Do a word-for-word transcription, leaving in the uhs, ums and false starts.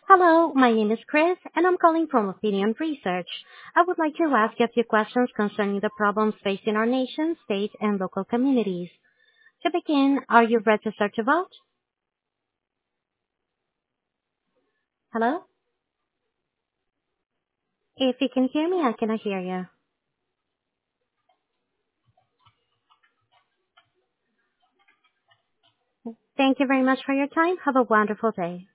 Hello, my name is Chris, and I'm calling from Opinion Research. I would like to ask you a few questions concerning the problems facing our nation, state, and local communities. To begin, are you registered to vote? Hello? If you can hear me, I cannot hear you. Thank you very much for your time. Have a wonderful day.